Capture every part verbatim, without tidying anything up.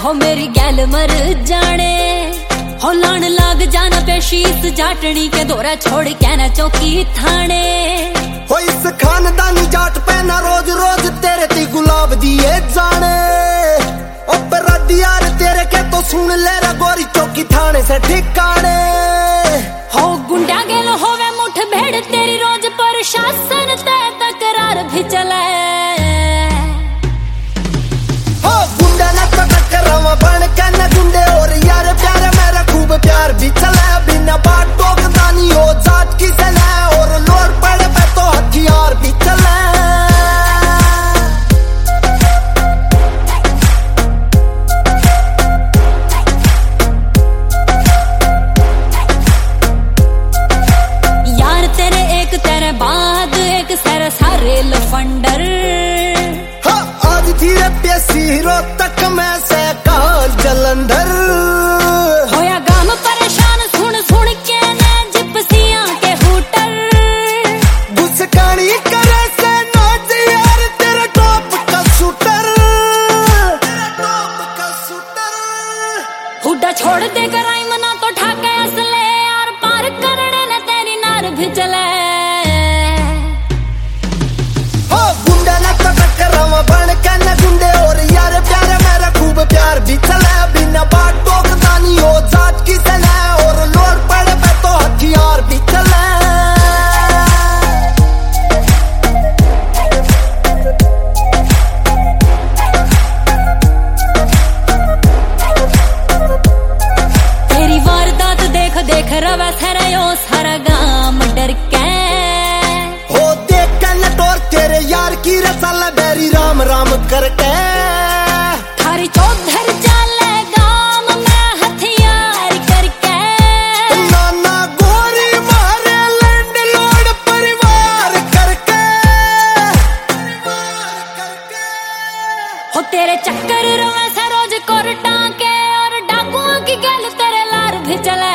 हो मेरी गैल मर जाने हो लान लाग जाना पे शीस जाटनी के दौरा छोड़ के ना चौकी थाने हो इस खानदानी जाट पे ना रोज रोज तेरे ती गुलाब दिए जाने ऊपर यार तेरे के तो सुन ले रे गोरी चौकी थाने से ठिकाने हो गुंडा गेल होवे मुठ भेड़ तेरी रोज प्रशासन ते तकरार भी चले हो गुंडा ना तो टकरावा बन के ना गुंडे और यार प्यार मेरा खूब प्यार भी चले बिना बात टोकदा नहीं हो जाट की चले और लोर पड़े पे तो हथियार भी चले सारे लफंडर हाँ, आज धीरे पेशी रो तक मैं से काल जलंधर होया गाम परेशान सुन सुन के ने जिप्सियां के हूटर गुस्कानी करे से नाच यार तेरा टॉप का शूटर तेरा टॉप का शूटर हुड्डा छोड़ दे कर आई मना तो ठाके असले यार पार करने ने तेरी नार भी चले बन के न गुंडे और यार प्यार मेरा खूब प्यार भी चले बिना बात टोकदा नहीं हो जाट की चले और लोर पड़े पे तो हथियार भी चले तेरी वारदात देख देख रवा थरे ओ सारा गांव डर के हो देख के न टोर तेरे यार की रसल बेरी राम राम करके थारी चौधर चले गांव में हथियार करके नाना गोरी मारे लैंड लॉर्ड परिवार करके परिवार करके हो तेरे चक्कर रोवे से रोज कोर्टां के और डाकुओं की गल तेरे लार भी चले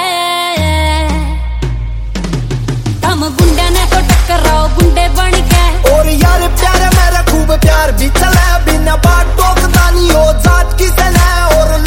तम गुंडे ने तो टकराओ गुंडे बन के और यार प्यार मेरा खूब प्यार भी चले बिना बात टोकदा नहीं हो जाट की चले और